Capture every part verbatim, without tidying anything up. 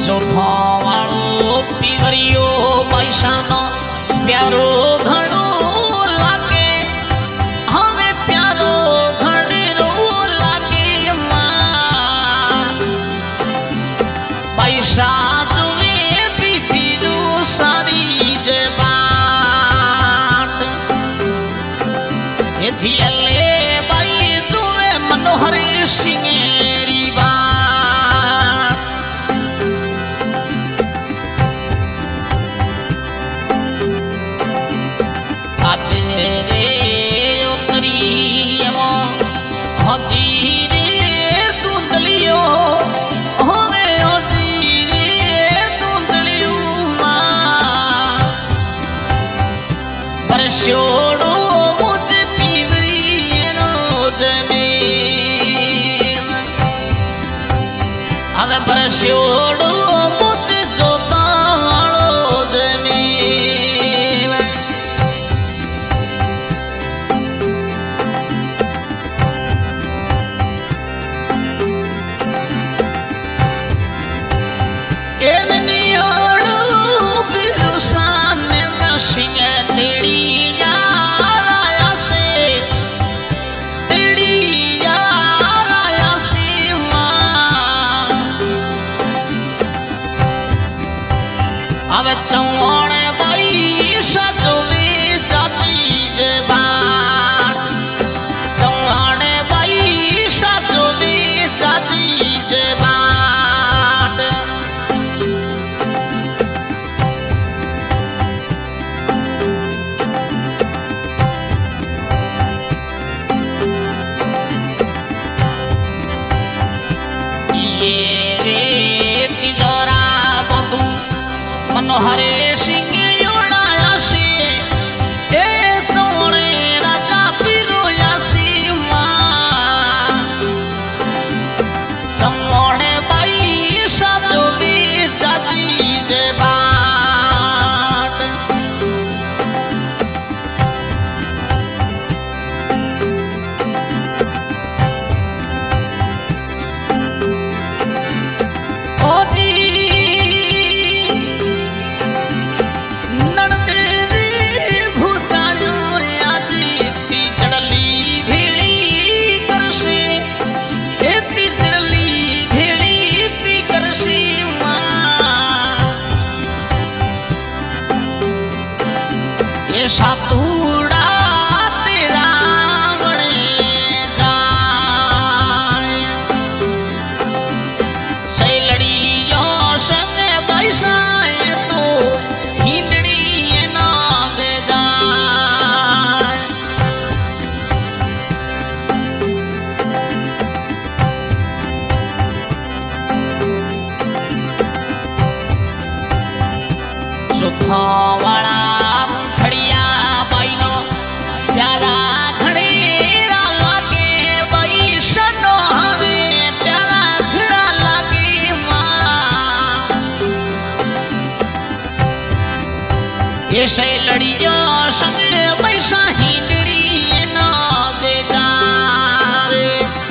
sofa वालो पीवरियो पैसानो प्यारो घणो लागे हवे प्यारो घणो लागे मां पैसा जुए बीबीरू सारी जबान ये दिले बाई जुए मनोहर सिंगेरी छोड़ो मुझे पीवरी रोज में अब पर छोड़ो मुझे जोता रोज में एनियोड़ो बिरुसान में सिंह तेरी अब चौड़े बाई सजोवे जाती जबान चौड़े बाई सजोवे जाती जबान ये रे तिजोरा बधू मनोहरे सिंह योड़ाया से ए चोड़े राजा पिरोया सी मां समोड़े बाई सजोवी जाती जबान ओ जी सातूड़ा तेरा बने जाए सैलड़ियों संग बैसाए तो हिंदड़ी ना दे जाए सुखा वाला प्यारा घड़ेरा लागे बाई सनो हवे प्यारा घड़ा लागे मां ये से लड़ियों संग पैसा हिंदड़ी ना दे जावे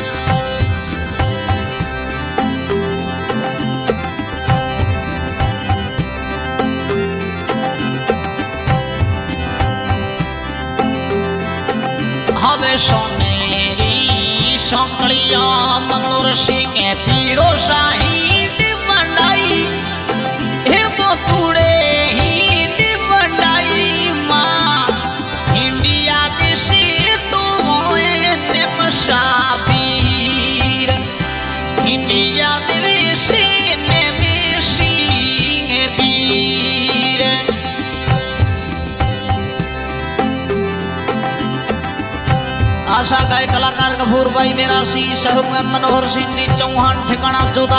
हवे सोनेरी सौकड़िया मनोहर सिंह पीरो शाही मंडाई हे बोतुड़े ही मंडाई मां इंडिया देशी तो होए निमशाबीर इंडिया देशी ने सिंह बीर आशा गाय कलाकार गफूर भाई मेरा सी सहयोग में मनोहर सिंह जी चौहान ठिकाना जोधा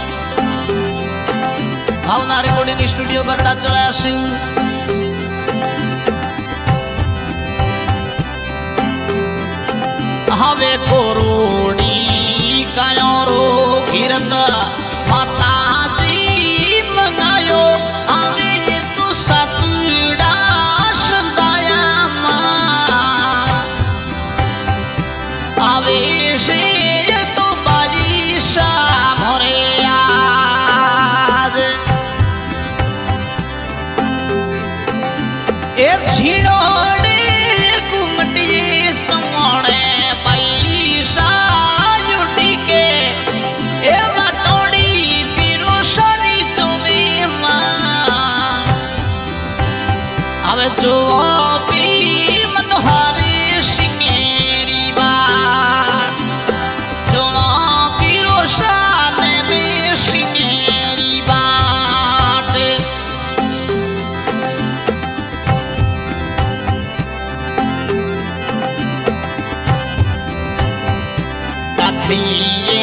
भावना रिकॉर्डिंग स्टूडियो बरड़ा चौरासी हवे कोरोड़ी कायोरो गिरत माता जी मंगायो आवे तो सतुड़ा संदाया मां आवे से तो बाजी सा मोरे आज ढूंढिए